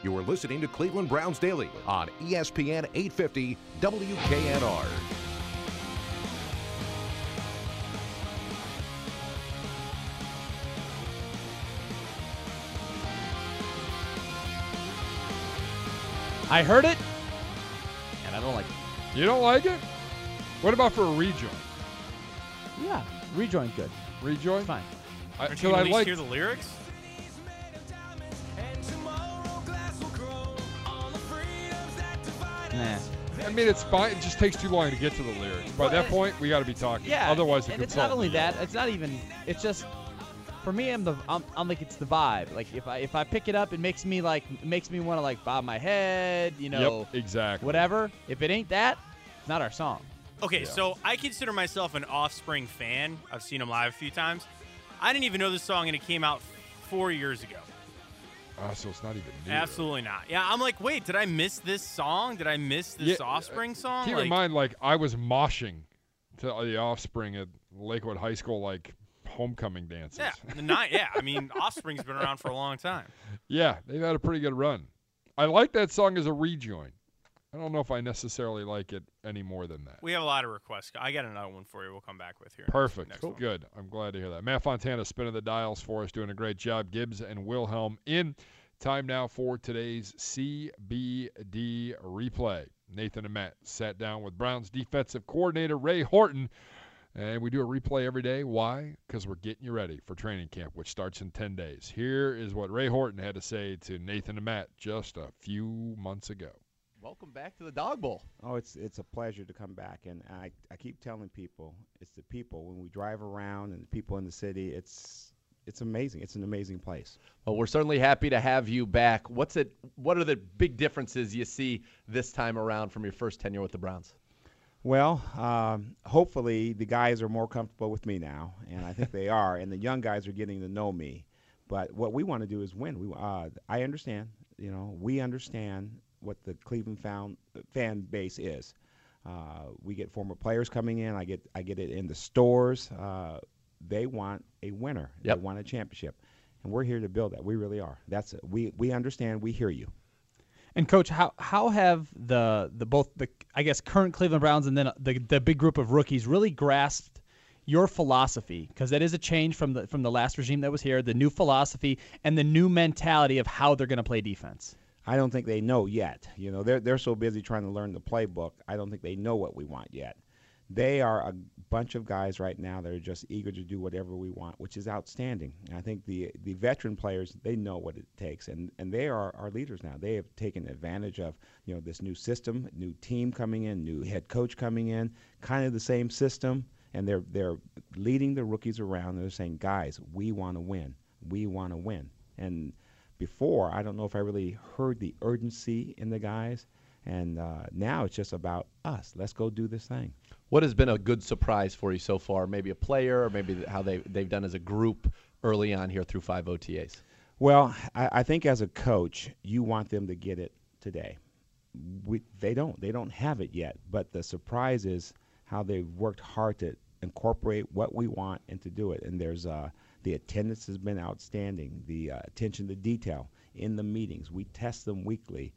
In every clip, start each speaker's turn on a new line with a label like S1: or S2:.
S1: You are listening to Cleveland Browns Daily on ESPN 850 WKNR.
S2: I heard it, and I don't like it.
S3: You don't like it? What about for a rejoin?
S2: Yeah, rejoin good.
S3: Rejoin?
S2: It's fine.
S4: Aren't you going to at least hear the lyrics?
S2: Nah.
S3: I mean, it's fine. It just takes too long to get to the lyrics. By that point, we got to be talking.
S2: Yeah.
S3: Otherwise,
S2: and it's not only that. It's not even. It's just. For me, I'm like it's the vibe. Like if I pick it up, it makes me want to like bob my head, you know.
S3: Yep, exactly.
S2: Whatever. If it ain't that, it's not our song.
S4: Okay, so I consider myself an Offspring fan. I've seen them live a few times. I didn't even know this song, and it came out 4 years ago.
S3: So it's not even new.
S4: Absolutely not. Yeah, I'm like, wait, did I miss this song? Did I miss this Offspring song?
S3: Keep in mind, like, I was moshing to the Offspring at Lakewood High School, like, homecoming dances.
S4: Yeah, I mean, Offspring's been around for a long time.
S3: Yeah, they've had a pretty good run. I like that song as a rejoin. I don't know if I necessarily like it any more than that.
S4: We have a lot of requests. I got another one for you we'll come back with here.
S3: Perfect.
S4: Next one.
S3: Good. I'm glad to hear that. Matt Fontana spinning the dials for us, doing a great job. Gibbs and Wilhelm in. Time now for today's CBD replay. Nathan and Matt sat down with Browns defensive coordinator Ray Horton, and we do a replay every day. Why? Because we're getting you ready for training camp, which starts in 10 days. Here is what Ray Horton had to say to Nathan and Matt just a few months ago.
S5: Welcome back to the Dog Bowl.
S6: Oh, it's a pleasure to come back, and I keep telling people, it's the people. When we drive around and the people in the city, it's amazing. It's an amazing place.
S5: Well, we're certainly happy to have you back. What are the big differences you see this time around from your first tenure with the Browns?
S6: Well, hopefully the guys are more comfortable with me now, and I think they are, and the young guys are getting to know me. But what we want to do is win. I understand. We understand what the Cleveland fan base is. We get former players coming in. I get it in the stores. They want a winner.
S5: Yep.
S6: They want a championship, and we're here to build that. We really are. That's it. We understand. We hear you.
S2: And Coach, how have both the I guess current Cleveland Browns and then the big group of rookies really grasped your philosophy? Because that is a change from the last regime that was here. The new philosophy and the new mentality of how they're going to play defense.
S6: I don't think they know yet. They're so busy trying to learn the playbook. I don't think they know what we want yet. They are a bunch of guys right now that are just eager to do whatever we want, which is outstanding. And I think the veteran players, they know what it takes, and they are our leaders now. They have taken advantage of this new system, new team coming in, new head coach coming in, kind of the same system, and they're leading the rookies around. They're saying, guys, we want to win. We want to win. And before, I don't know if I really heard the urgency in the guys, and now it's just about us. Let's go do this thing.
S5: What has been a good surprise for you so far? Maybe a player, or maybe how they've done as a group early on here through 5 OTAs?
S6: Well, I think as a coach, you want them to get it today. They don't have it yet, but the surprise is how they've worked hard to incorporate what we want and to do it. And there's the attendance has been outstanding. The attention to detail in the meetings. We test them weekly.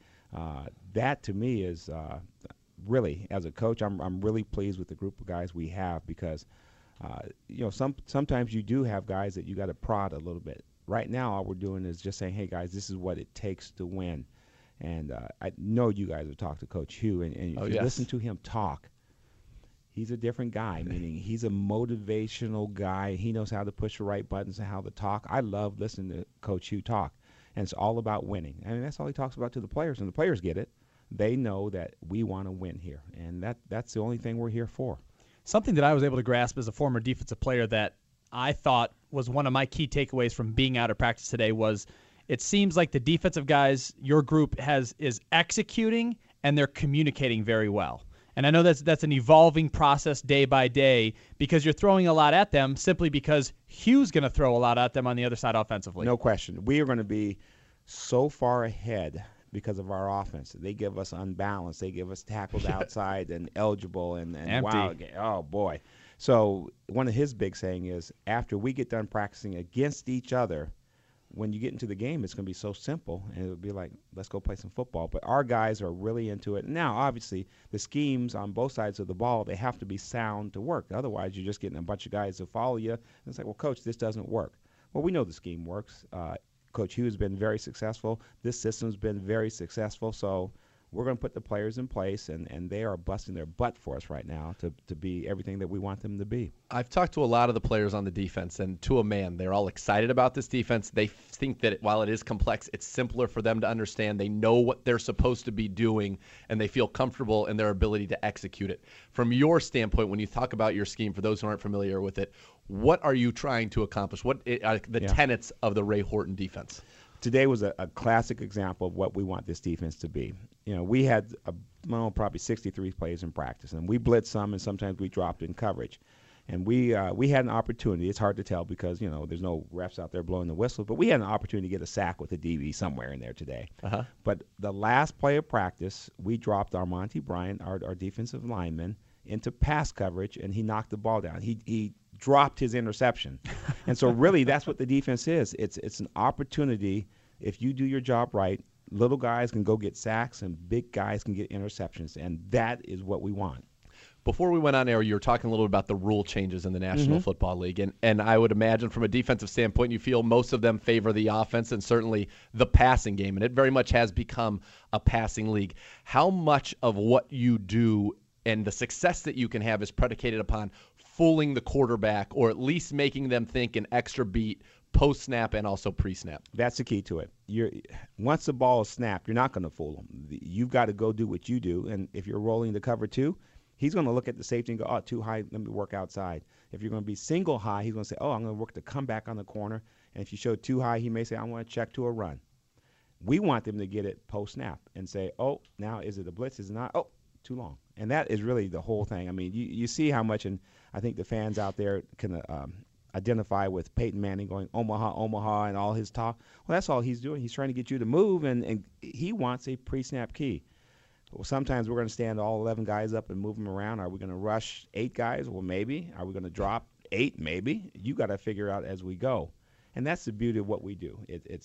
S6: That to me is really, as a coach, I'm really pleased with the group of guys we have because sometimes you do have guys that you got to prod a little bit. Right now, all we're doing is just saying, hey guys, this is what it takes to win. And I know you guys have talked to Coach Hugh, and if you listen to him talk, he's a different guy, meaning he's a motivational guy. He knows how to push the right buttons and how to talk. I love listening to Coach Hugh talk, and it's all about winning. I mean, that's all he talks about to the players, and the players get it. They know that we want to win here, and that's the only thing we're here for.
S2: Something that I was able to grasp as a former defensive player that I thought was one of my key takeaways from being out at practice today was it seems like the defensive guys your group is executing and they're communicating very well. And I know that's an evolving process day by day because you're throwing a lot at them simply because Hugh's going to throw a lot at them on the other side offensively.
S6: No question. We are going to be so far ahead because of our offense. They give us unbalanced. They give us tackled outside and eligible and wow. Oh, boy. So one of his big saying is after we get done practicing against each other, when you get into the game, it's going to be so simple, and it'll be like, let's go play some football. But our guys are really into it. Now, obviously, the schemes on both sides of the ball, they have to be sound to work. Otherwise, you're just getting a bunch of guys to follow you. And it's like, well, Coach, this doesn't work. Well, we know the scheme works. Coach Hughes has been very successful. This system's been very successful. So we're going to put the players in place, and they are busting their butt for us right now to be everything that we want them to be.
S5: I've talked to a lot of the players on the defense, and to a man, they're all excited about this defense. They think that while it is complex, it's simpler for them to understand. They know what they're supposed to be doing, and they feel comfortable in their ability to execute it. From your standpoint, when you talk about your scheme, for those who aren't familiar with it, what are you trying to accomplish? What are the tenets of the Ray Horton defense?
S6: Today was a classic example of what we want this defense to be. You know, we had probably 63 plays in practice, and we blitzed some, and sometimes we dropped in coverage. And we had an opportunity. It's hard to tell because, you know, there's no refs out there blowing the whistle, but we had an opportunity to get a sack with a DB somewhere in there today. But the last play of practice, we dropped Armonte Bryant, our defensive lineman, into pass coverage, and he knocked the ball down. He dropped his interception. And so really that's what the defense is. It's an opportunity. If you do your job right, little guys can go get sacks and big guys can get interceptions, and that is what we want.
S5: Before we went on air, you were talking a little about the rule changes in the National Football League, and I would imagine from a defensive standpoint, you feel most of them favor the offense and certainly the passing game, and it very much has become a passing league. How much of what you do and the success that you can have is predicated upon fooling the quarterback, or at least making them think an extra beat post-snap and also pre-snap?
S6: That's the key to it. Once the ball is snapped, you're not going to fool them. You've got to go do what you do, and if you're rolling the cover two, he's going to look at the safety and go, oh, too high, let me work outside. If you're going to be single high, he's going to say, oh, I'm going to work the comeback on the corner. And if you show too high, he may say, I want to check to a run. We want them to get it post-snap and say, oh, now is it a blitz? Is it not? Oh, too long. And that is really the whole thing. I mean, you see how much, and I think the fans out there can identify with Peyton Manning going Omaha, Omaha, and all his talk. Well, that's all he's doing. He's trying to get you to move, and he wants a pre-snap key. Well, sometimes we're going to stand all 11 guys up and move them around. Are we going to rush 8 guys? Well, maybe. Are we going to drop 8? Maybe. You got to figure out as we go. And that's the beauty of what we do.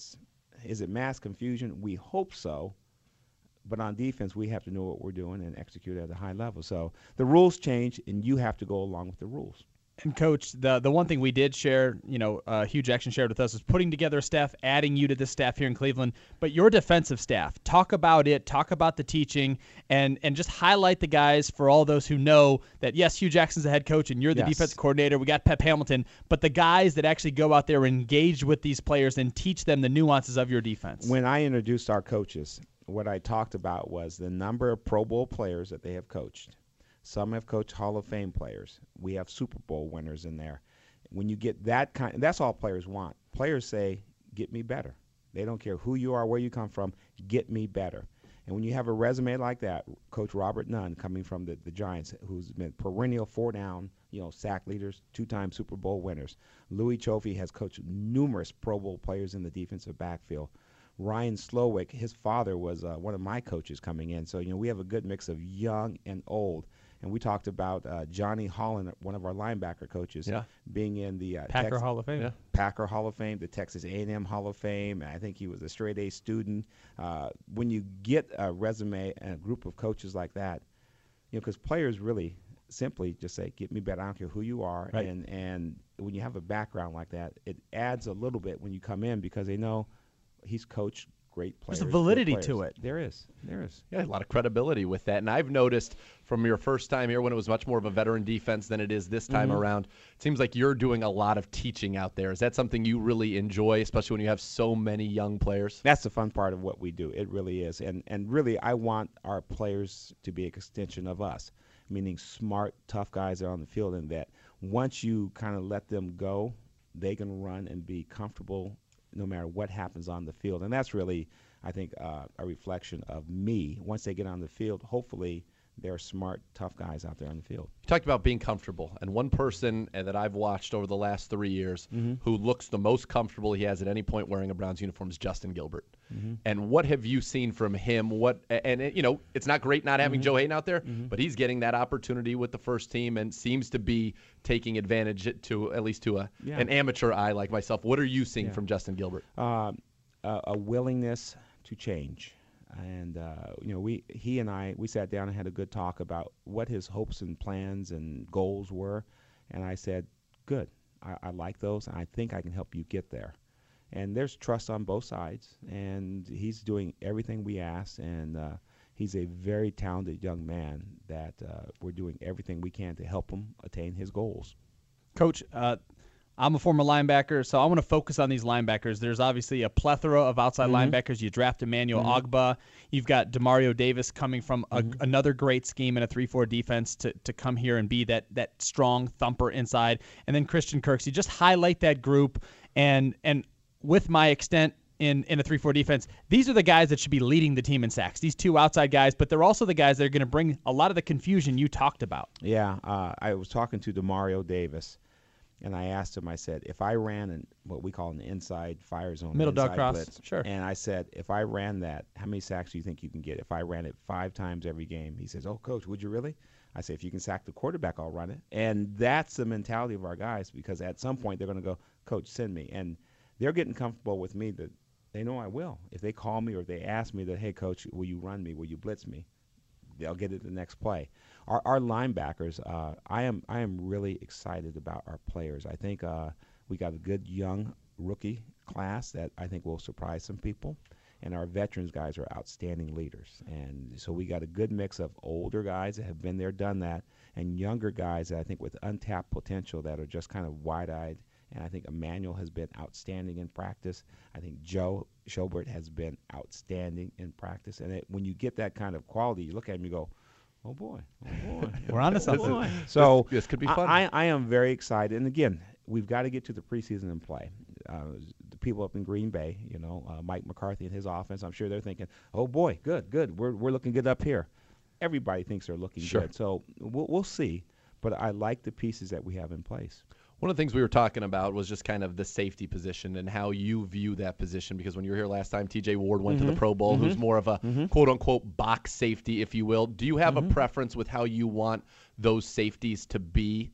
S6: Is it mass confusion? We hope so. But on defense, we have to know what we're doing and execute at a high level. So the rules change, and you have to go along with the rules.
S2: And, Coach, the one thing we did share, Hugh Jackson shared with us, is putting together a staff, adding you to this staff here in Cleveland. But your defensive staff, talk about it, talk about the teaching, and just highlight the guys for all those who know that, yes, Hugh Jackson's the head coach and you're the defensive coordinator. We got Pep Hamilton. But the guys that actually go out there and engage with these players and teach them the nuances of your defense.
S6: When I introduced our coaches, what I talked about was the number of Pro Bowl players that they have coached. Some have coached Hall of Fame players. We have Super Bowl winners in there. When you get that kind, that's all players want. Players say, get me better. They don't care who you are, where you come from, get me better. And when you have a resume like that, Coach Robert Nunn coming from the Giants, who's been perennial 4-down, sack leaders, 2-time Super Bowl winners. Louis Chofie has coached numerous Pro Bowl players in the defensive backfield. Ryan Slowick, his father was one of my coaches coming in. So, we have a good mix of young and old. And we talked about Johnny Holland, one of our linebacker coaches, being in the
S2: Packer Hall of Fame.
S6: Yeah. Packer Hall of Fame, the Texas A&M Hall of Fame. I think he was a straight-A student. When you get a resume and a group of coaches like that, because players really simply just say, get me better. I don't care who you are.
S2: Right.
S6: And when you have a background like that, it adds a little bit when you come in because they know he's coached great players.
S2: There's a validity to it.
S6: There is.
S5: Yeah, a lot of credibility with that. And I've noticed from your first time here when it was much more of a veteran defense than it is this time around, it seems like you're doing a lot of teaching out there. Is that something you really enjoy, especially when you have so many young players?
S6: That's the fun part of what we do. It really is. And really, I want our players to be an extension of us, meaning smart, tough guys that are on the field, and that once you kind of let them go, they can run and be comfortable no matter what happens on the field. And that's really, I think, a reflection of me. Once they get on the field, hopefully they're smart, tough guys out there on the field.
S5: You talked about being comfortable, and one person that I've watched over the last 3 years who looks the most comfortable he has at any point wearing a Browns uniform is Justin Gilbert. And what have you seen from him? It's not great not having Joe Hayden out there, but he's getting that opportunity with the first team and seems to be taking advantage at least to an amateur eye like myself. What are you seeing from Justin Gilbert?
S6: A willingness to change. And he and I sat down and had a good talk about what his hopes and plans and goals were, and I said, "Good, I like those, and I think I can help you get there." And there's trust on both sides, and he's doing everything we ask, and he's a very talented young man that we're doing everything we can to help him attain his goals.
S2: Coach, I'm a former linebacker, so I want to focus on these linebackers. There's obviously a plethora of outside linebackers. You draft Emmanuel Ogbah. You've got Demario Davis coming from another great scheme in a 3-4 defense to come here and be that strong thumper inside. And then Christian Kirksey. Just highlight that group. And with my extent in a 3-4 defense, these are the guys that should be leading the team in sacks. These two outside guys, but they're also the guys that are going to bring a lot of the confusion you talked about.
S6: Yeah, I was talking to Demario Davis. And I asked him, I said, if I ran what we call an inside fire zone,
S2: middle dog cross,
S6: blitz,
S2: sure.
S6: And I said, if I ran that, how many sacks do you think you can get? If I ran it 5 times every game, he says, "Oh, Coach, would you really?" I say, if you can sack the quarterback, I'll run it. And that's the mentality of our guys, because at some point they're going to go, "Coach, send me." And they're getting comfortable with me that they know I will. If they call me or if they ask me that, "Hey, Coach, will you run me? Will you blitz me?" They'll get it the next play. Our linebackers, I am really excited about our players. I think we got a good young rookie class that I think will surprise some people. And our veterans guys are outstanding leaders. And so we got a good mix of older guys that have been there, done that, and younger guys that I think with untapped potential that are just kind of wide-eyed. And I think Emmanuel has been outstanding in practice. I think Joe Schobert has been outstanding in practice. And when you get that kind of quality, you look at him, you go, "Oh boy, oh boy."
S2: We're on to something.
S6: So
S5: this could be fun.
S6: I am very excited. And again, we've got to get to the preseason and play. The people up in Green Bay, Mike McCarthy and his offense, I'm sure they're thinking, "Oh boy, good. We're looking good up here." Everybody thinks they're looking good. So we'll see. But I like the pieces that we have in place.
S5: One of the things we were talking about was just kind of the safety position and how you view that position, because when you were here last time, TJ Ward went to the Pro Bowl, who's more of a quote-unquote box safety, if you will. Do you have a preference with how you want those safeties to be?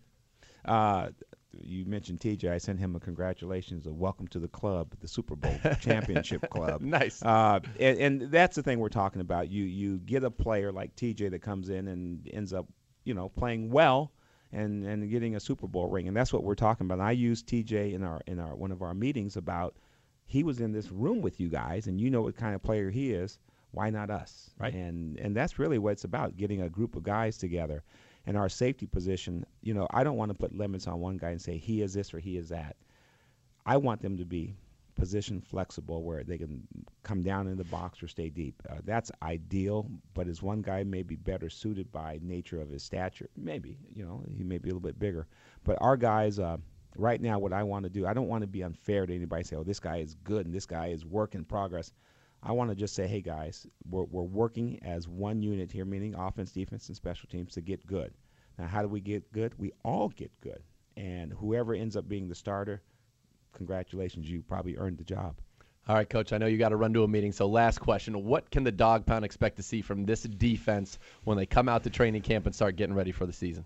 S6: You mentioned TJ. I sent him a congratulations, a welcome to the club, the Super Bowl championship club.
S5: Nice.
S6: And that's the thing we're talking about. You get a player like TJ that comes in and ends up, playing well, and getting a Super Bowl ring, and that's what we're talking about. And I used TJ in our one of our meetings about he was in this room with you guys, and you know what kind of player he is. Why not us?
S2: Right.
S6: And that's really what it's about, getting a group of guys together. And our safety position, I don't want to put limits on one guy and say he is this or he is that. I want them to be position flexible where they can come down in the box or stay deep. That's ideal, but is one guy maybe better suited by nature of his stature? Maybe, he may be a little bit bigger. But our guys, right now, what I want to do, I don't want to be unfair to anybody, say, "Oh, this guy is good and this guy is work in progress." I want to just say, "Hey, guys, we're working as one unit here," meaning offense, defense, and special teams, to get good. Now, how do we get good? We all get good. And whoever ends up being the starter, congratulations, you probably earned the job.
S5: All right, Coach, I know you got to run to a meeting, so last question. What can the Dog Pound expect to see from this defense when they come out to training camp and start getting ready for the season?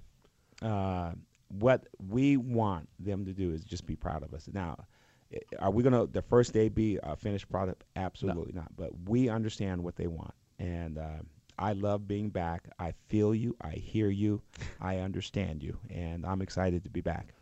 S6: What we want them to do is just be proud of us. Now, are we going to, the first day, be a finished product? Absolutely not. But we understand what they want. And I love being back. I feel you. I hear you. I understand you. And I'm excited to be back.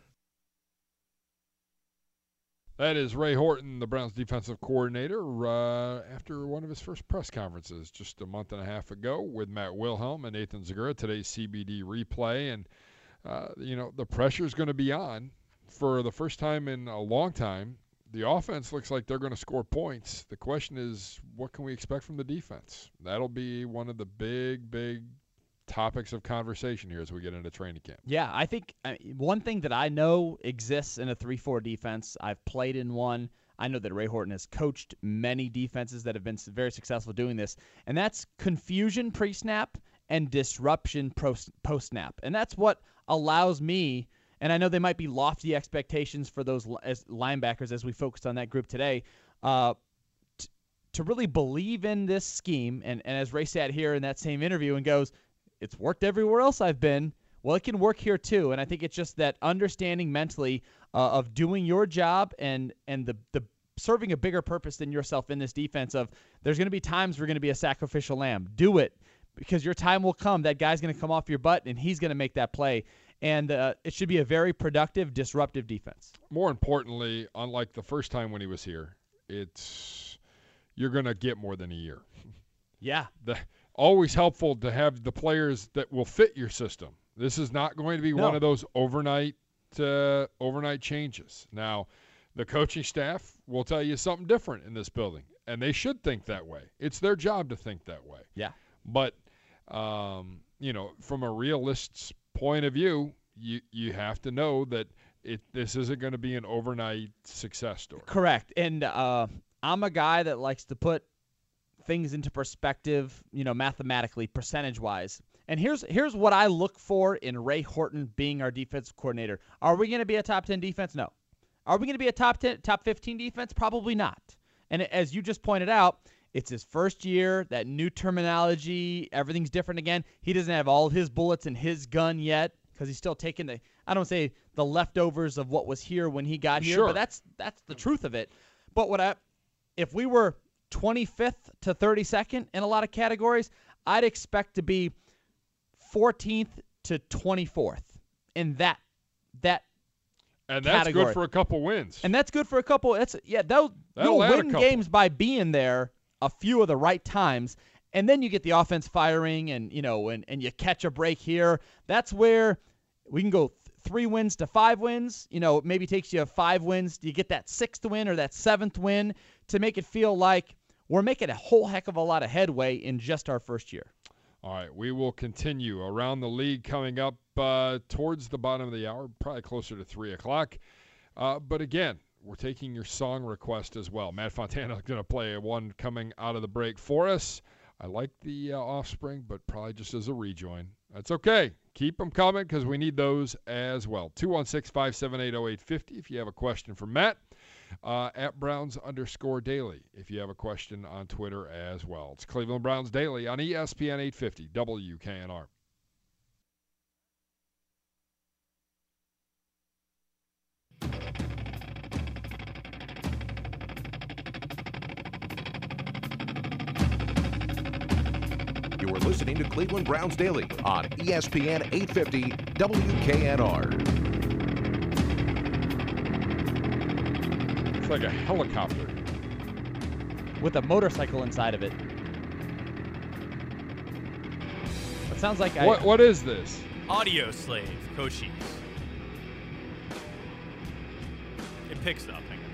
S3: That is Ray Horton, the Browns defensive coordinator, after one of his first press conferences just a month and a half ago with Matt Wilhelm and Nathan Zegura, today's CBD replay. And, the pressure is going to be on for the first time in a long time. The offense looks like they're going to score points. The question is, what can we expect from the defense? That'll be one of the big topics of conversation here as we get into training camp.
S2: Yeah, I think one thing that I know exists in a 3-4 defense, I've played in one. I know that Ray Horton has coached many defenses that have been very successful doing this, and that's confusion pre-snap and disruption post-snap. And that's what allows me, and I know they might be lofty expectations for those as linebackers as we focused on that group today, to really believe in this scheme. And as Ray sat here in that same interview and goes, it's worked everywhere else I've been. Well, it can work here too. And I think it's just that understanding mentally of doing your job and the serving a bigger purpose than yourself in this defense of there's going to be times we're going to be a sacrificial lamb. Do it because your time will come. That guy's going to come off your butt, and he's going to make that play. And it should be a very productive, disruptive defense.
S3: More importantly, unlike the first time when he was here, you're going to get more than a year.
S2: Yeah.
S3: Always helpful to have the players that will fit your system. This is not going to be one of those overnight changes. Now, the coaching staff will tell you something different in this building, and they should think that way. It's their job to think that way.
S2: Yeah.
S3: But, from a realist's point of view, you have to know that this isn't going to be an overnight success story.
S2: Correct. And I'm a guy that likes to put things into perspective, mathematically, percentage-wise. And here's what I look for in Ray Horton being our defensive coordinator. Are we going to be a top 10 defense? No. Are we going to be a top 15 defense? Probably not. And as you just pointed out, it's his first year, that new terminology, everything's different again. He doesn't have all his bullets in his gun yet because he's still taking I don't say the leftovers of what was here when he got here, but that's the truth of it. But if we were 25th to 32nd in a lot of categories, I'd expect to be 14th to 24th in that
S3: and
S2: category.
S3: That's good for a couple wins.
S2: And that's good for a couple. You'll win games by being there a few of the right times, and then you get the offense firing, and and you catch a break here. That's where we can go 3 wins to 5 wins. Maybe takes you 5 wins. You get that 6th win or that 7th win to make it feel like we're making a whole heck of a lot of headway in just our first year.
S3: All right, we will continue around the league coming up towards the bottom of the hour, probably closer to 3 o'clock. But again, we're taking your song request as well. Matt Fontana is going to play one coming out of the break for us. I like the Offspring, but probably just as a rejoin. That's okay. Keep them coming because we need those as well. 216-578-0850 if you have a question for Matt. At Browns_Daily if you have a question on Twitter as well. It's Cleveland Browns Daily on ESPN 850 WKNR.
S1: You are listening to Cleveland Browns Daily on ESPN 850 WKNR.
S3: It's like a helicopter.
S2: With a motorcycle inside of it. It sounds like
S3: What is this?
S4: Audio Slave, Cochise. It picks up. Hang on.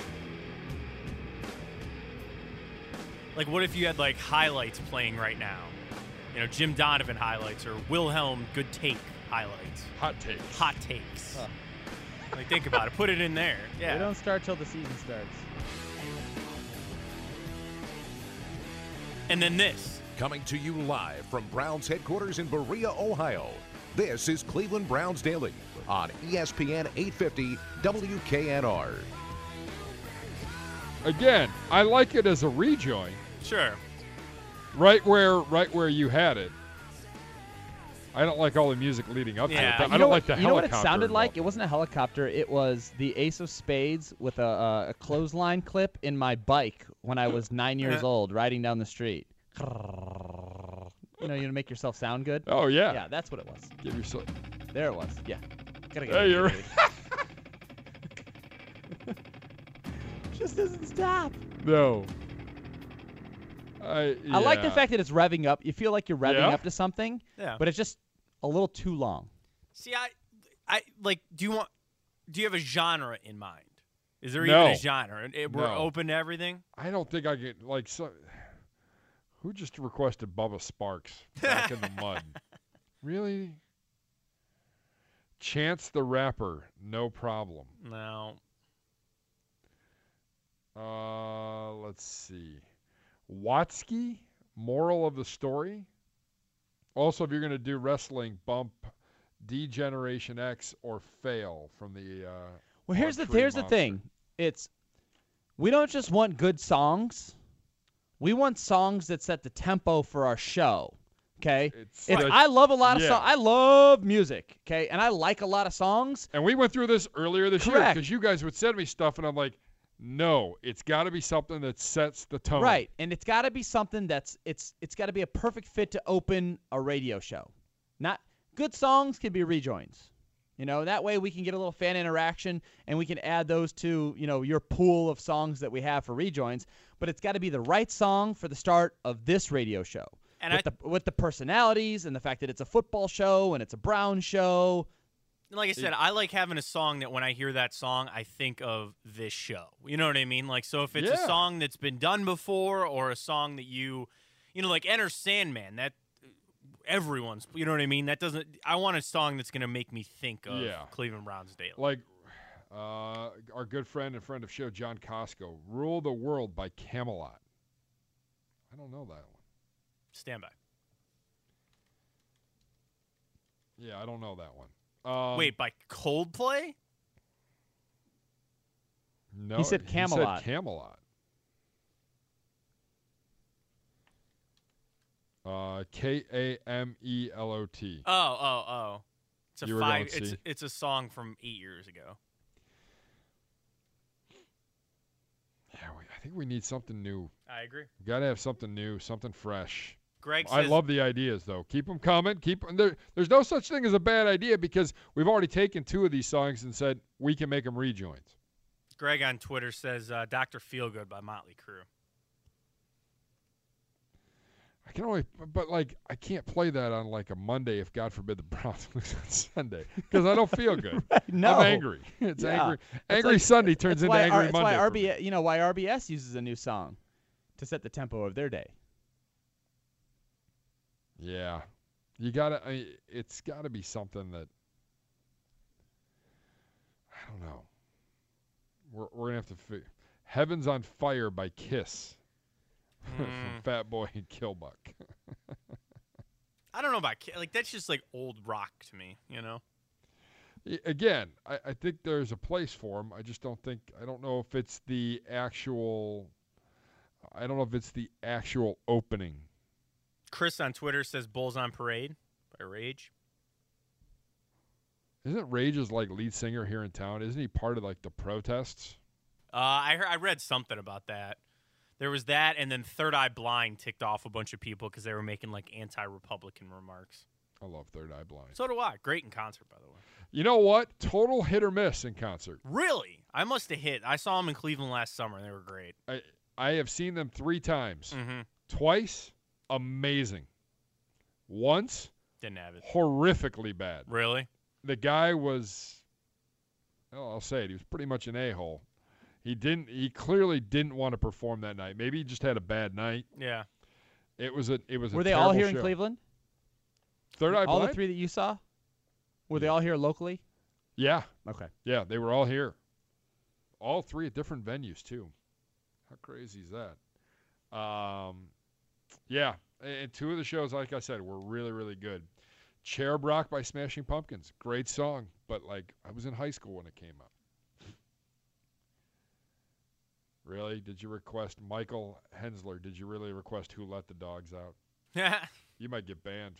S4: Like, what if you had, highlights playing right now? Jim Donovan highlights or Wilhelm Good Take highlights.
S3: Hot takes.
S4: Hot takes. Think about it. Put it in there. Yeah.
S2: They don't start till the season starts.
S4: And then this.
S1: Coming to you live from Browns headquarters in Berea, Ohio. This is Cleveland Browns Daily on ESPN 850 WKNR.
S3: Again, I like it as a rejoin.
S4: Sure.
S3: Right where you had it. I don't like all the music leading up to it. I don't like the helicopter.
S2: You know what it sounded
S3: involved.
S2: like? It wasn't a helicopter. It was the Ace of Spades with a clothesline clip in my bike when I was 9 years old, riding down the street. You make yourself sound good.
S3: Oh yeah.
S2: Yeah, that's what it was.
S3: Give yourself.
S2: There it was. Yeah. Gotta get
S3: Hey, you're.
S2: Just doesn't stop.
S3: No.
S2: I like the fact that it's revving up. You feel like you're revving up to something, but it's just a little too long.
S4: See, I do you have a genre in mind? Is there even a genre? We're open to everything?
S3: I don't think I get who just requested Bubba Sparks back in the mud? Really? Chance the Rapper, no problem.
S4: No.
S3: Let's see. Watsky, moral of the story. Also, if you're going to do wrestling, bump D-Generation X or Fail from the
S2: Well, here's the
S3: Monster.
S2: thing. We don't just want good songs. We want songs that set the tempo for our show. Okay? I love a lot of songs. I love music, okay? And I like a lot of songs.
S3: And we went through this earlier this year
S2: Correct.
S3: because you guys would send me stuff, and I'm like, no, it's got to be something that sets the tone.
S2: Right. And it's got to be something it's got to be a perfect fit to open a radio show. Not good songs can be rejoins. That way we can get a little fan interaction and we can add those to, your pool of songs that we have for rejoins. But it's got to be the right song for the start of this radio show. And with the personalities and the fact that it's a football show and it's a Brown show.
S4: Like I said, I like having a song that when I hear that song, I think of this show. You know what I mean? Like, so if it's a song that's been done before or a song that like Enter Sandman, that everyone's, you know what I mean? That doesn't, I want a song that's going to make me think of Cleveland Browns Daily.
S3: Like our good friend and friend of show, John Costco, Rule the World by Camelot. I don't know that one.
S4: Stand by.
S3: Yeah, I don't know that one.
S4: Wait, by Coldplay?
S3: No,
S2: he said Camelot.
S3: He said Camelot. Kamelot.
S4: Oh.
S3: It's
S4: it's a song from 8 years ago.
S3: Yeah, I think we need something new.
S4: I agree.
S3: We got to have something new, something fresh.
S4: Greg says,
S3: I love the ideas, though. Keep them coming. There's no such thing as a bad idea because we've already taken 2 of these songs and said we can make them rejoins.
S4: Greg on Twitter says Dr. Feelgood by Motley Crue.
S3: I can't play that on like a Monday if God forbid the Browns lose on Sunday because I don't feel good.
S2: No.
S3: I'm angry. It's angry. Angry Sunday turns into angry Monday.
S2: That's why RBS uses a new song to set the tempo of their day.
S3: Yeah, it's gotta be something that I don't know. We're gonna have to figure. Heaven's on Fire by Kiss. From Fat Boy and Killbuck.
S4: I don't know about that's just like old rock to me,
S3: Again, I think there's a place for them. I just don't know if it's the actual. I don't know if it's the actual opening.
S4: Chris on Twitter says Bulls on Parade by Rage.
S3: Isn't Rage's lead singer here in town? Isn't he part of the protests?
S4: I read something about that. There was that, and then Third Eye Blind ticked off a bunch of people because they were making anti-Republican remarks.
S3: I love Third Eye Blind.
S4: So do I. Great in concert, by the way.
S3: You know what? Total hit or miss in concert.
S4: Really? I must have hit. I saw them in Cleveland last summer, and they were great.
S3: I have seen them 3 times.
S4: Mm-hmm.
S3: Twice, amazing. Once,
S4: didn't have it.
S3: Horrifically bad.
S4: Really?
S3: The guy was, I'll say it, he was pretty much an a-hole. He clearly didn't want to perform that night. Maybe he just had a bad night.
S4: Yeah.
S3: It was a
S2: Were they all here
S3: show.
S2: in Cleveland?
S3: Third Eye Blind?
S2: All the 3 that you saw? Were they all here locally?
S3: Yeah.
S2: Okay.
S3: Yeah, they were all here. All 3 at different venues, too. How crazy is that? Yeah. And 2 of the shows, like I said, were really, really good. Cherub Rock by Smashing Pumpkins. Great song. But, I was in high school when it came out. Really? Did you request Michael Hensler? Did you really request Who Let the Dogs Out?
S4: Yeah.
S3: You might get banned.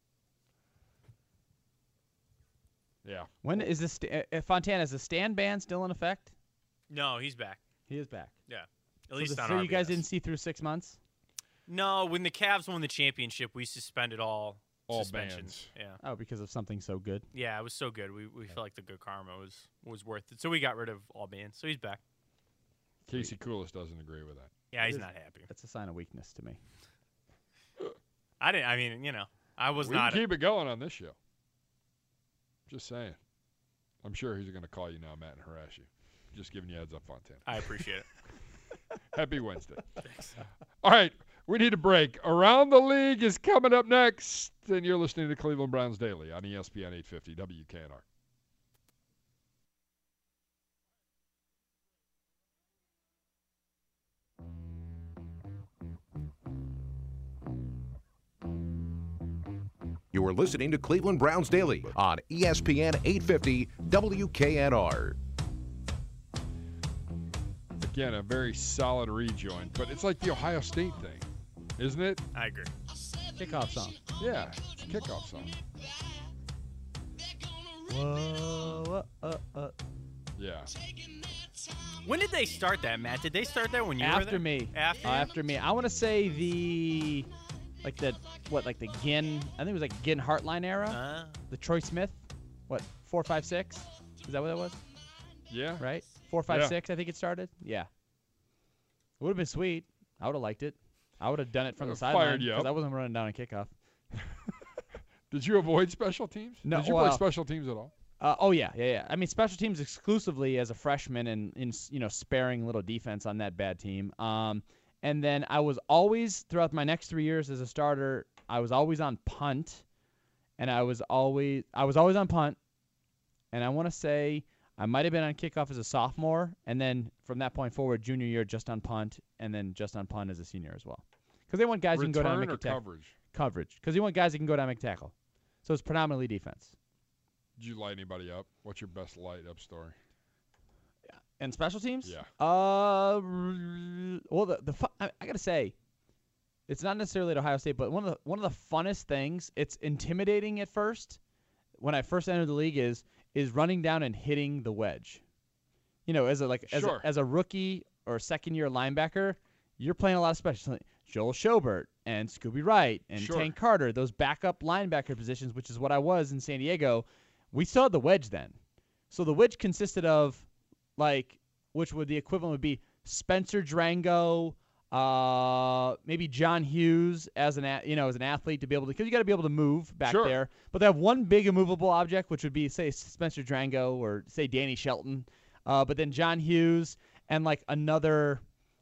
S3: Yeah.
S2: When is this Fontana? Is the Stan ban still in effect?
S4: No, he's back.
S2: He is back.
S4: Yeah. At least on
S2: so
S4: RBS.
S2: you guys didn't see through 6 months?
S4: No, when the Cavs won the championship, we suspended all suspensions.
S3: Bans.
S4: Yeah.
S2: Oh, because of something so good.
S4: Yeah, it was so good. We felt like the good karma was worth it. So we got rid of all bans. So he's back.
S3: Casey Coulis doesn't agree with that.
S4: Yeah, he's not happy.
S2: That's a sign of weakness to me.
S4: I was
S3: We
S4: not.
S3: can keep it going on this show. Just saying. I'm sure he's going to call you now, Matt, and harass you. Just giving you a heads up, Fontana.
S4: I appreciate it.
S3: Happy Wednesday.
S4: Thanks.
S3: All right, we need a break. Around the League is coming up next, and you're listening to Cleveland Browns Daily on ESPN 850 WKNR.
S1: You are listening to Cleveland Browns Daily on ESPN 850 WKNR.
S3: Again, a very solid rejoin, but it's like the Ohio State thing, isn't it?
S4: I agree.
S2: Kickoff song.
S3: Yeah, it's a kickoff song.
S2: Whoa,
S3: Yeah.
S4: When did they start that, Matt? Did they start that when you were
S2: After
S4: there?
S2: me.
S4: After?
S2: After me. I want to say the Ginn, I think it was like Ginn Hartline era. The Troy Smith, 4, 5, 6? Is that what that was?
S3: Yeah.
S2: Right? 4, 5,
S3: Yeah.
S2: 6, I think it started. Yeah. It would have been sweet. I would have liked it. I would have done it from the
S3: Fired
S2: sideline
S3: you
S2: because
S3: up.
S2: I wasn't running down a kickoff.
S3: Did you avoid special teams?
S2: No,
S3: Did you play special teams at all?
S2: Oh yeah. I mean, special teams exclusively as a freshman, and in sparing little defense on that bad team. And then I was always throughout my next 3 years as a starter, I was always on punt, and I was always on punt, and I want to say I might have been on kickoff as a sophomore, and then from that point forward, junior year just on punt, and then just on punt as a senior as well. Because they want guys who can go down and make a tackle.
S3: coverage?
S2: Coverage. Because they want guys who can go down and make a tackle. So it's predominantly defense.
S3: Did you light anybody up? What's your best light up story?
S2: And special teams?
S3: Yeah.
S2: Well, I gotta say, it's not necessarily at Ohio State, but one of the funnest things. It's intimidating at first. When I first entered the league, is running down and hitting the wedge. As a rookie or second year linebacker, you're playing a lot of special. Joel Schobert and Scooby Wright and Tank Carter, those backup linebacker positions, which is what I was in San Diego. We still had the wedge then. So the wedge consisted of, which would the equivalent would be Spencer Drango, maybe John Hughes as an athlete to be able to, because you got to be able to move back there. But they have one big immovable object, which would be, say, Spencer Drango or, say, Danny Shelton. But then John Hughes and another,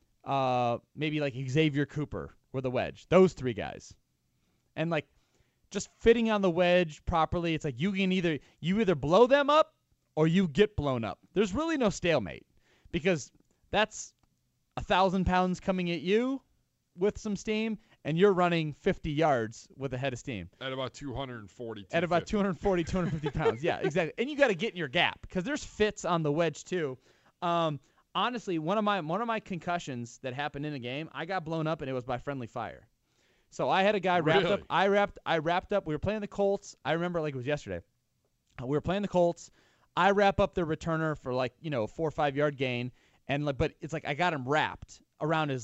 S2: maybe Xavier Cooper were the wedge. Those three guys. And just fitting on the wedge properly, it's you either blow them up or you get blown up. There's really no stalemate because that's 1,000 pounds coming at you with some steam, and you're running 50 yards with a head of steam.
S3: At about 240.
S2: At about 240, 250 pounds. Yeah, exactly. And you got to get in your gap because there's fits on the wedge too. Honestly, one of my concussions that happened in a game, I got blown up, and it was by friendly fire. So I had a guy wrapped up. I wrapped up. We were playing the Colts. I remember it like it was yesterday. We were playing the Colts. I wrap up the returner for 4 or 5 yard gain, but it's I got him wrapped around his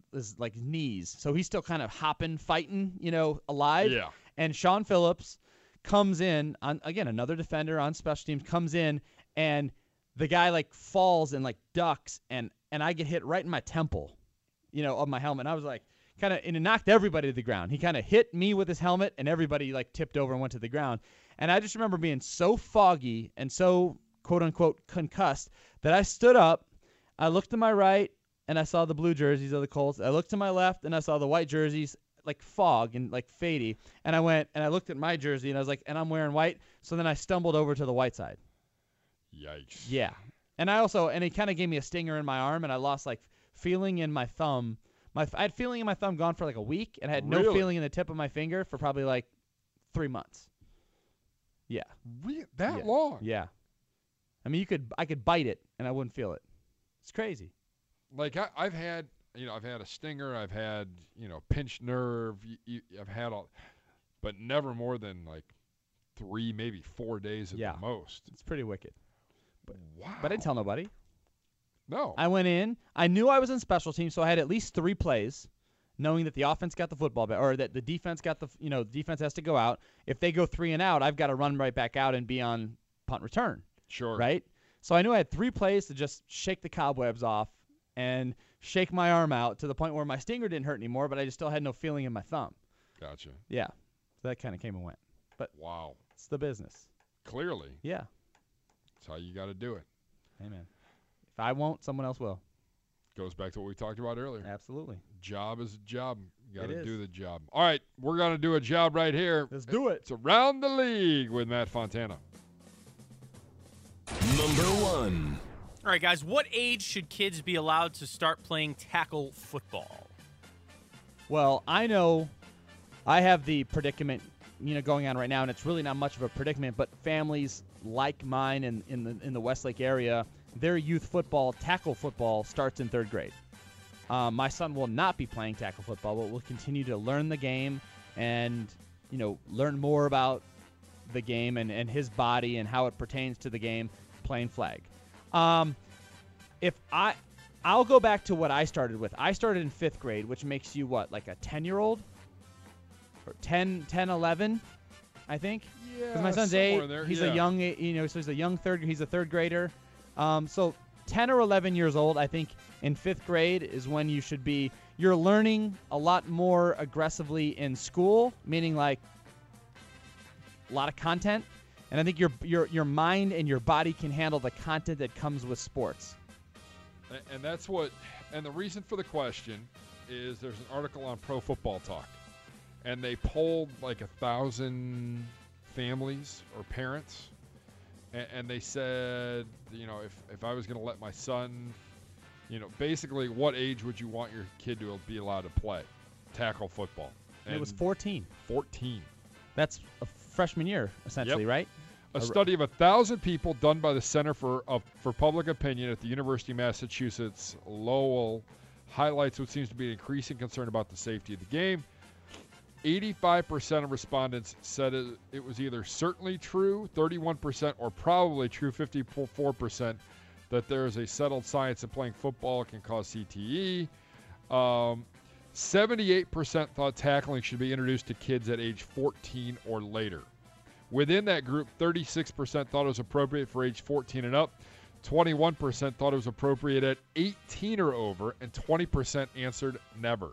S2: knees, so he's still kind of hopping, fighting, alive.
S3: Yeah.
S2: And Sean Phillips comes in on another defender on special teams comes in, and the guy falls and ducks, and I get hit right in my temple, of my helmet. And I was and it knocked everybody to the ground. He kind of hit me with his helmet, and everybody tipped over and went to the ground. And I just remember being so foggy and so quote unquote concussed that I stood up. I looked to my right and I saw the blue jerseys of the Colts. I looked to my left and I saw the white jerseys, fog and fadey. And I went and I looked at my jersey and I was and I'm wearing white. So then I stumbled over to the white side.
S3: Yikes.
S2: Yeah. And it kind of gave me a stinger in my arm, and I lost feeling in my thumb. I had feeling in my thumb gone for a week, and I had no feeling in the tip of my finger for probably 3 months. Yeah.
S3: That long?
S2: Yeah. I mean, I could bite it and I wouldn't feel it. It's crazy.
S3: I've had a stinger, I've had pinched nerve, I've had all, but never more than 3, maybe 4 days at the most.
S2: It's pretty wicked.
S3: Wow.
S2: But I didn't tell nobody.
S3: No.
S2: I went in. I knew I was in special teams, so I had at least 3 plays, knowing that the offense got the football back, or that the defense got the defense has to go out. If they go 3 and out, I've got to run right back out and be on punt return.
S3: Sure.
S2: Right? So I knew I had 3 plays to just shake the cobwebs off and shake my arm out to the point where my stinger didn't hurt anymore, but I just still had no feeling in my thumb.
S3: Gotcha.
S2: Yeah. So that kind of came and went. But
S3: wow.
S2: It's the business.
S3: Clearly.
S2: Yeah.
S3: That's how you got to do it.
S2: Amen. If I won't, someone else will.
S3: Goes back to what we talked about earlier.
S2: Absolutely.
S3: Job is a job. You got to do the job.
S7: All right, we're going to do a job right here.
S2: Let's do it.
S7: It's Around the League with Matt Fontana.
S1: Number 1.
S4: All right, guys, what age should kids be allowed to start playing tackle football?
S2: Well, I know I have the predicament going on right now, and it's really not much of a predicament, but families like mine in the Westlake area, their youth football, tackle football, starts in 3rd grade. My son will not be playing tackle football, but will continue to learn the game and, learn more about the game and his body and how it pertains to the game playing flag. I'll go back to what I started with. I started in 5th grade, which makes you what, like a 10-year-old? Or 10, 11, I think?
S3: Yeah,
S2: because my son's 8.
S3: There.
S2: He's a young, so he's a young he's a 3rd grader. So 10 or 11 years old, I think in 5th grade is when you're learning a lot more aggressively in school, meaning like a lot of content. And I think your mind and your body can handle the content that comes with sports.
S3: And that's and the reason for the question is there's an article on Pro Football Talk, and they polled like 1,000 families or parents, and they said, if I was going to let my son, basically what age would you want your kid to be allowed to play tackle football?
S2: And it was 14.
S3: 14.
S2: That's a freshman year, essentially,
S3: Yep.
S2: right?
S3: A study of 1,000 people done by the Center for Public Opinion at the University of Massachusetts Lowell highlights what seems to be an increasing concern about the safety of the game. 85% of respondents said it was either certainly true, 31%, or probably true, 54%, that there is a settled science that playing football can cause CTE. 78% thought tackling should be introduced to kids at age 14 or later. Within that group, 36% thought it was appropriate for age 14 and up, 21% thought it was appropriate at 18 or over, and 20% answered never.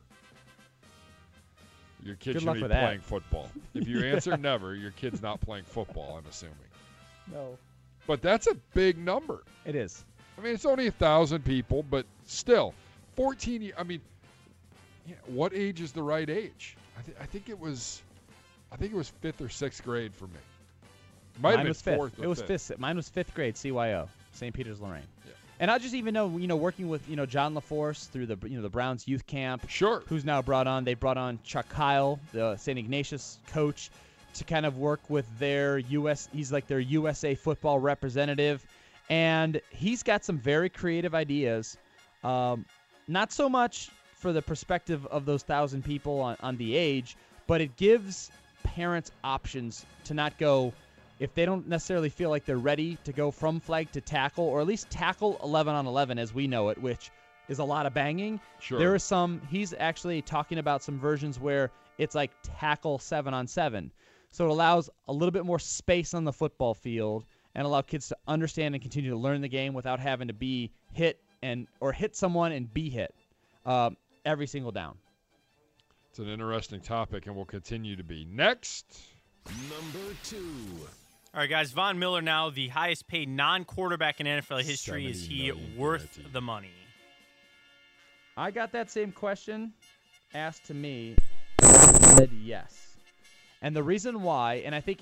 S3: Your kid should be playing football. If you answer never, your kid's not playing football, I'm assuming.
S2: No.
S3: But that's a big number.
S2: It is.
S3: I mean, it's only 1,000 people, but still, 14. I mean, what age is the right age? I think it was 5th or 6th grade for me. Might have been 4th.
S2: It was 5th. Mine was 5th grade. CYO, St. Peter's Lorraine.
S3: Yeah.
S2: And I just even know, working with John LaForce through the the Browns youth camp.
S3: Sure.
S2: Who's now brought on? They brought on Chuck Kyle, the St. Ignatius coach, to kind of work with their He's like their USA football representative, and he's got some very creative ideas. Not so much for the perspective of those 1,000 people on the age, but it gives parents options to not go if they don't necessarily feel like they're ready to go from flag to tackle, or at least tackle 11 on 11 as we know it, which is a lot of banging.
S3: Sure.
S2: There is he's actually talking about some versions where it's like tackle 7 on 7. So it allows a little bit more space on the football field and allow kids to understand and continue to learn the game without having to be hit or hit someone and be hit every single down.
S3: It's an interesting topic and will continue to be. Next.
S1: Number 2.
S4: All right, guys. Von Miller now the highest paid non-quarterback in NFL history. Is he worth the money?
S2: I got that same question asked to me. I said yes. And the reason why, and I think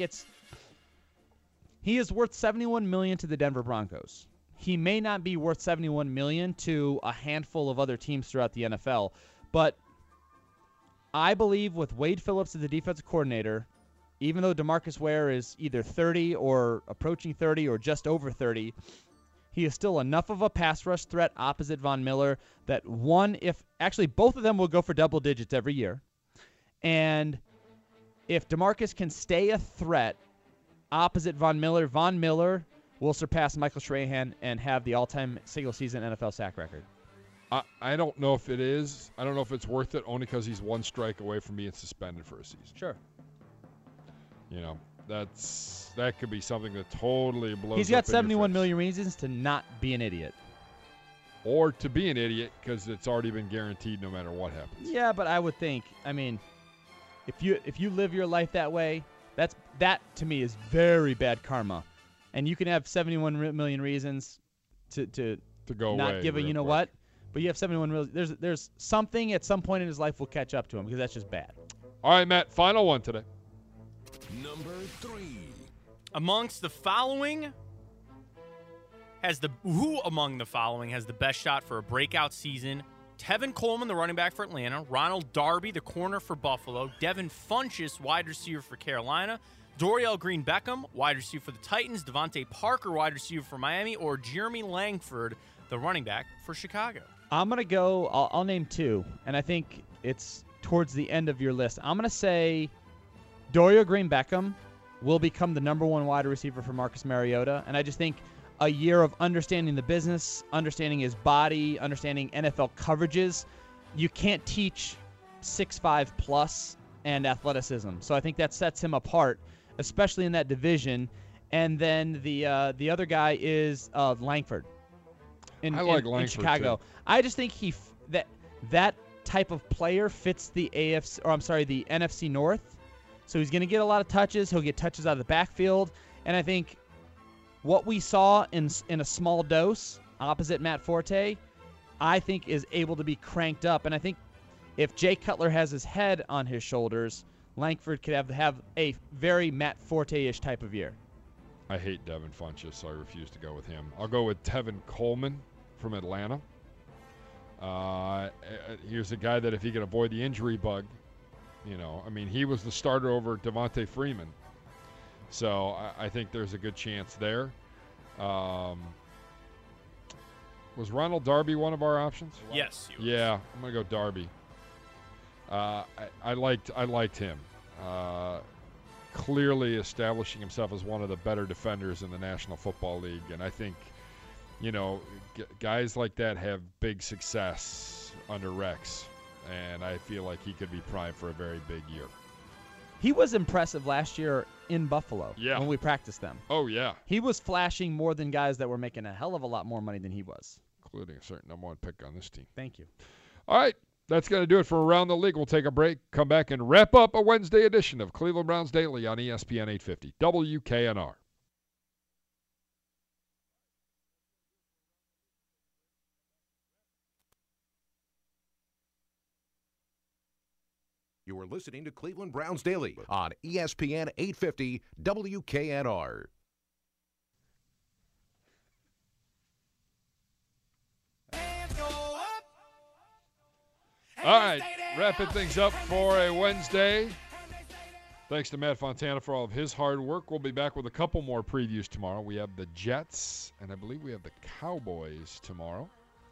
S2: he is worth $71 million to the Denver Broncos. He may not be worth $71 million to a handful of other teams throughout the NFL, but I believe with Wade Phillips as the defensive coordinator, even though DeMarcus Ware is either 30 or approaching 30 or just over 30, he is still enough of a pass rush threat opposite Von Miller that both of them will go for double digits every year. And if DeMarcus can stay a threat opposite Von Miller will surpass Michael Strahan and have the all-time single-season NFL sack record.
S3: I don't know if it is. I don't know if it's worth it, only because he's one strike away from being suspended for a season.
S2: Sure.
S3: That could be something that totally blows up.
S2: He's got 71 million reasons to not be an idiot.
S3: Or to be an idiot because it's already been guaranteed no matter what happens.
S2: Yeah, but I would think, if you live your life that way, that to me is very bad karma. And you can have 71 million reasons to
S3: go
S2: not
S3: away
S2: give a
S3: quick.
S2: what, but you have 71 million. There's something at some point in his life will catch up to him because that's just bad.
S3: All right, Matt, final one today.
S1: Number 3.
S4: Amongst the following, who among the following has the best shot for a breakout season Tevin Coleman, the running back for Atlanta, Ronald Darby, the corner for Buffalo, Devin Funchess, wide receiver for Carolina, Dorial Green-Beckham, wide receiver for the Titans, Devontae Parker, wide receiver for Miami, or Jeremy Langford, the running back for Chicago.
S2: I'm going to go, I'll name two, and I think it's towards the end of your list. I'm going to say Dorial Green-Beckham will become the number one wide receiver for Marcus Mariota, and I just think a year of understanding the business, understanding his body, understanding NFL coverages, you can't teach 6'5 plus and athleticism. So I think that sets him apart, especially in that division. And then the other guy is Langford. In
S3: Langford,
S2: Chicago.
S3: too.
S2: I just think that type of player fits the the NFC North. So he's going to get a lot of touches. He'll get touches out of the backfield, and I think what we saw in a small dose opposite Matt Forte, I think is able to be cranked up. And I think if Jay Cutler has his head on his shoulders, Langford could have a very Matt Forte-ish type of year.
S3: I hate Devin Funchess, so I refuse to go with him. I'll go with Tevin Coleman from Atlanta. Here's a guy that if he can avoid the injury bug, he was the starter over Devontae Freeman. So I think there's a good chance there. Was Ronald Darby one of our options?
S4: Yes.
S3: Yeah, I'm gonna go Darby. I liked him. Clearly establishing himself as one of the better defenders in the National Football League, and I think, guys like that have big success under Rex, and I feel like he could be primed for a very big year.
S2: He was impressive last year in Buffalo when we practiced them.
S3: Oh, yeah.
S2: He was flashing more than guys that were making a hell of a lot more money than he was.
S3: Including a certain number one pick on this team.
S2: Thank you.
S3: All right. That's going to do it for Around the League. We'll take a break, come back, and wrap up a Wednesday edition of Cleveland Browns Daily on ESPN 850 WKNR.
S1: You are listening to Cleveland Browns Daily on ESPN 850 WKNR.
S3: All right, wrapping things up for a Wednesday. Thanks to Matt Fontana for all of his hard work. We'll be back with a couple more previews tomorrow. We have the Jets, and I believe we have the Cowboys tomorrow.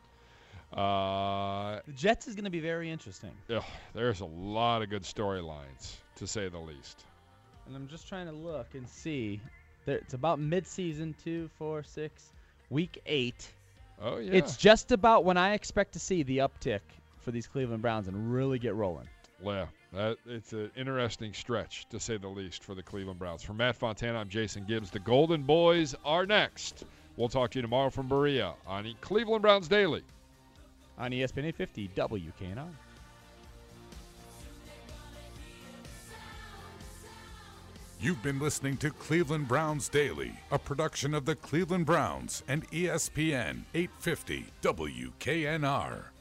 S2: The Jets is going to be very interesting.
S3: There's a lot of good storylines, to say the least.
S2: And I'm just trying to look and see. It's about mid-season, 2, 4, 6, week 8.
S3: Oh, yeah.
S2: It's just about when I expect to see the uptick for these Cleveland Browns and really get rolling.
S3: Yeah, it's an interesting stretch, to say the least, for the Cleveland Browns. For Matt Fontana, I'm Jason Gibbs. The Golden Boys are next. We'll talk to you tomorrow from Berea on Cleveland Browns Daily.
S2: On ESPN 850 WKNR.
S8: You've been listening to Cleveland Browns Daily, a production of the Cleveland Browns and ESPN 850 WKNR.